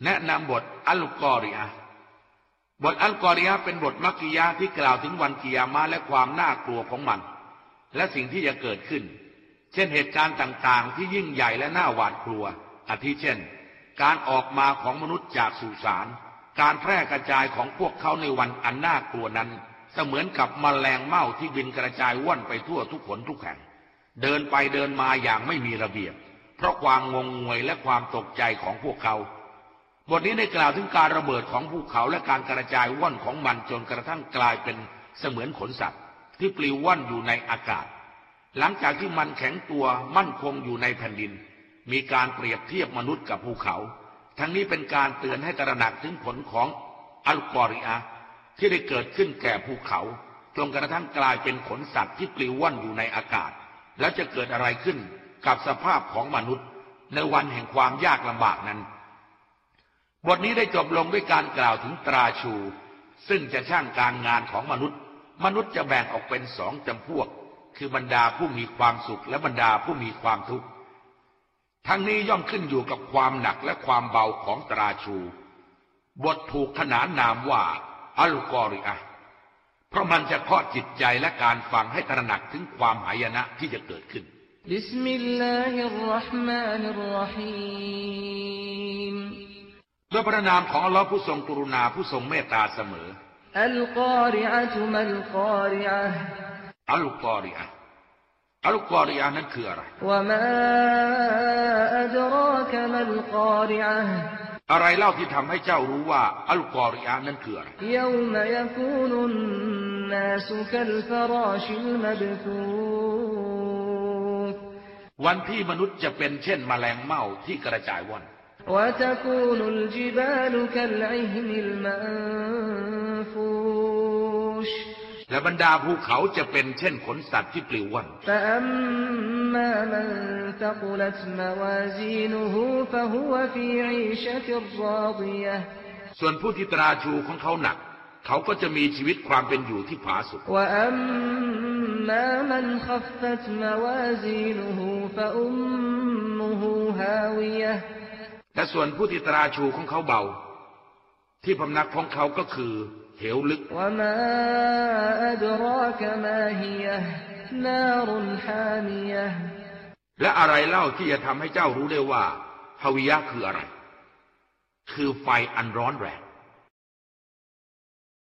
แนะนำบทอัลกอริอะห์บทอัลกอริอะห์เป็นบทมักกิยะห์ที่กล่าวถึงวันกิยามะห์และความน่ากลัวของมันและสิ่งที่จะเกิดขึ้นเช่นเหตุการณ์ต่างๆที่ยิ่งใหญ่และน่าหวาดกลัวอาทิเช่นการออกมาของมนุษย์จากสุสานการแพร่กระจายของพวกเขาในวันอันน่ากลัวนั้นเสมือนกับแมลงเม่าที่บินกระจายว่อนไปทั่วทุกหนทุกแห่งเดินไปเดินมาอย่างไม่มีระเบียบเพราะความงงงวยและความตกใจของพวกเขาบทนี้ได้กล่าวถึงการระเบิดของภูเขาและการกระจายว่อนของมันจนกระทั่งกลายเป็นเสมือนขนสัตว์ที่ปลิวว่อนอยู่ในอากาศหลังจากที่มันแข็งตัวมั่นคงอยู่ในแผ่นดินมีการเปรียบเทียบมนุษย์กับภูเขาทั้งนี้เป็นการเตือนให้ตระหนักถึงผลของอัลกอริอะห์ที่ได้เกิดขึ้นแก่ภูเขาจนกระทั่งกลายเป็นขนสัตว์ที่ปลิวว่อนอยู่ในอากาศแล้วจะเกิดอะไรขึ้นกับสภาพของมนุษย์ในวันแห่งความยากลำบากนั้นบทนี้ได้จบลงด้วยการกล่าวถึงตราชูซึ่งจะช่างการงานของมนุษย์จะแบ่งออกเป็นสองจำพวกคือบรรดาผู้มีความสุขและบรรดาผู้มีความทุกข์ทั้งนี้ย่อมขึ้นอยู่กับความหนักและความเบาของตราชูบทถูกขนานนามว่าอัลกอริอะห์เพราะมันจะเคาะจิตใจและการฟังให้ตระหนักถึงความหายนะที่จะเกิดขึ้นบิสมิลลาฮิรเราะห์มานิรเราะฮีมด้วยพระนามของอัลลอฮ์ผู้ทรงกรุณาผู้ทรงเมตตาเสมออัลกอริอะตุมัลกอริอะห์อัลกอริอะห์อัลกอริอะห์นั้นคืออะไรวะมาอัดรากะมัลกอริอะห์อะไรเล่าที่ทำให้เจ้ารู้ว่าอัลกอริอะห์นั้นคืออะไรยอมยะกูนุนนาสกัลฟราชิลมับทูธวันที่มนุษย์จะเป็นเช่นแมลงเม่าที่กระจายว่อน وتكون الجبال كالعهن المنفوش และบรรดาภูเขาจะเป็นเช่นขนสัตว์ที่ปลิวว่อน فأما من ثقلت موازينه فهو في عيشة راضية ส่วนผู้ที่ตราชูของเขาหนักเขาก็จะมีชีวิตความเป็นอยู่ที่ผาสุก وأما من خفت موازينه فأمه هاوية แต่ส่วนผู้ที่ตราชูของเขาเบาที่พำนักของเขาก็คือเหวลึกและอะไรเล่าที่จะทำให้เจ้ารู้ได้ว่าฮาวิยะคืออะไรคือไฟอันร้อนแรง